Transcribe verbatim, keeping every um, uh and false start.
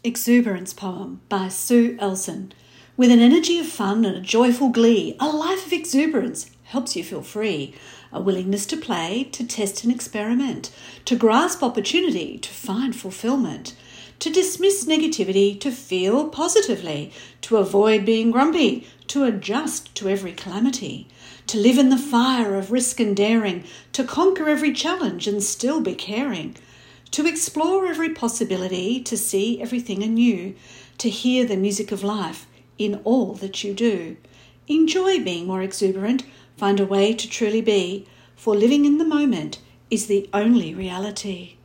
Exuberance poem by Sue Elson. With an energy of fun and a joyful glee, a life of exuberance helps you feel free. A willingness to play, to test and experiment, to grasp opportunity, to find fulfillment, to dismiss negativity, to feel positively, to avoid being grumpy, to adjust to every calamity, to live in the fire of risk and daring, to conquer every challenge and still be caring, to explore every possibility, to see everything anew, to hear the music of life in all that you do. Enjoy being more exuberant, find a way to truly be, for living in the moment is the only reality.